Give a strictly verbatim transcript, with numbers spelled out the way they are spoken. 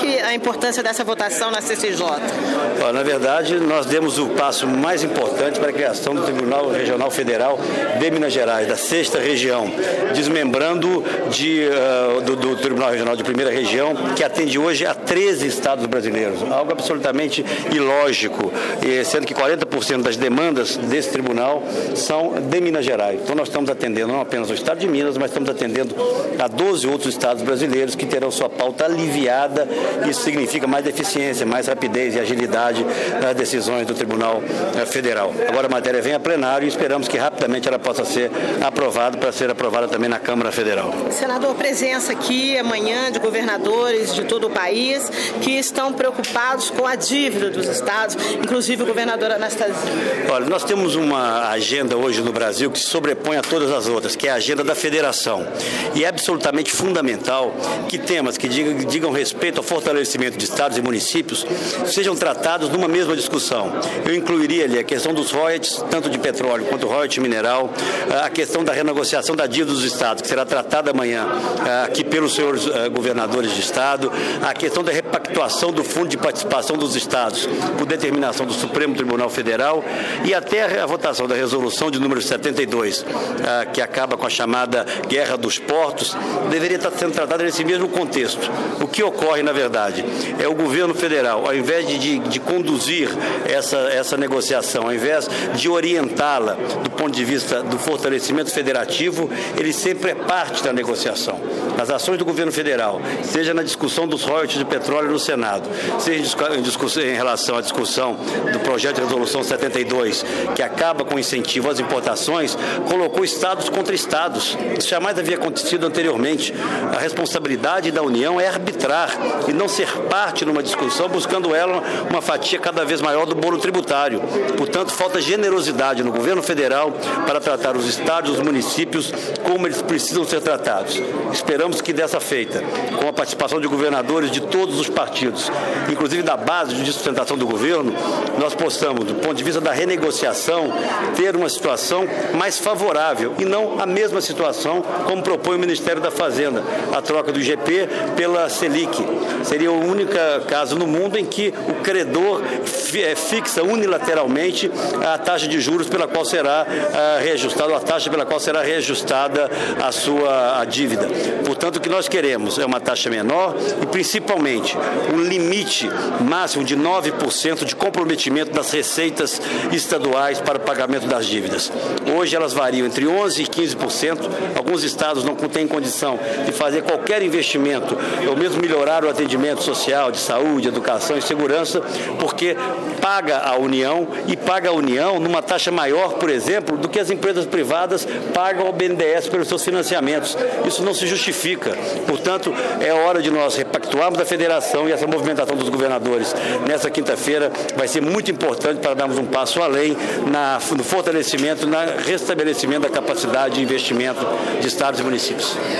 que a importância dessa votação na C C J? Bom, na verdade, nós demos o passo mais importante para a criação do Tribunal Regional Federal de Minas Gerais, da sexta região, desmembrando de, uh, do, do Tribunal Regional de Primeira Região, que atende hoje a treze estados brasileiros, algo absolutamente ilógico, sendo que quarenta por cento das demandas desse tribunal são de Minas Gerais. Então nós estamos atendendo não apenas o estado de Minas, mas estamos atendendo a doze outros estados brasileiros que terão sua pauta aliviada. Isso significa mais eficiência, mais rapidez e agilidade nas decisões do Tribunal Federal. Agora a matéria vem a plenário e esperamos que rapidamente ela possa ser aprovada para ser aprovada também na Câmara Federal. Senador, presença aqui amanhã de governadores de todo o país que estão preocupados com a dívida dos estados, inclusive o governador Anastasia. Olha, nós temos uma agenda hoje no Brasil que se sobrepõe a todas as outras, que é a agenda da federação. E é absolutamente fundamental que temas que digam, digam respeito ao fortalecimento de estados e municípios sejam tratados numa mesma discussão. Eu incluiria ali a questão dos royalties, tanto de petróleo quanto royalties mineral, a questão da renegociação da dívida dos estados, que será tratada amanhã aqui pelos senhores governadores de estado, a questão da repactuação do Fundo de Participação dos Estados por determinação do Supremo Tribunal Federal e até a votação da resolução de número setenta e dois, que acaba com a chamada Guerra dos Portos, deveria estar sendo tratada nesse mesmo contexto. O que ocorre, na verdade, é o governo federal, ao invés de, de, de conduzir essa, essa negociação, ao invés de orientá-la do ponto de vista do fortalecimento federativo, ele sempre é parte da negociação. As ações do governo federal, seja na discussão dos royalties de petróleo no Senado, seja em, discussão, em relação à discussão do projeto de resolução setenta e dois, que acaba com o incentivo às importações, colocou estados contra estados. Isso jamais havia acontecido anteriormente. A responsabilidade da União é arbitrar e não ser parte numa discussão, buscando ela uma fatia cada vez maior do bolo tributário. Portanto, falta generosidade no governo federal para tratar os estados e os municípios como eles precisam ser tratados. Esperamos que dessa feita, com a participação de governadores de todos os partidos, inclusive da base de sustentação do governo, nós possamos, do ponto de vista da renegociação, ter uma situação mais favorável e não a mesma situação como propõe o Ministério da Fazenda, a troca do I G P pela Selic. Seria o único caso no mundo em que o credor fixa unilateralmente a taxa de juros pela qual será reajustada, a taxa pela qual será reajustada a sua a dívida. Portanto, o que nós queremos é uma taxa menor e, principalmente, um limite máximo de nove por cento de comprometimento das receitas estaduais para o pagamento das dívidas. Hoje elas variam entre onze por cento e quinze por cento. Alguns estados não têm condição de fazer qualquer investimento, ou mesmo melhorar o atendimento social, de saúde, educação e segurança, porque paga a União e paga a União numa taxa maior, por exemplo, do que as empresas privadas pagam ao B N D E S pelos seus financiamentos. Isso não se justifica. Portanto, é hora de nós repactuarmos a federação e essa movimentação dos governadores nessa quinta-feira vai ser muito importante para darmos um passo além na, no fortalecimento, no restabelecimento da capacidade de investimento de estados e municípios.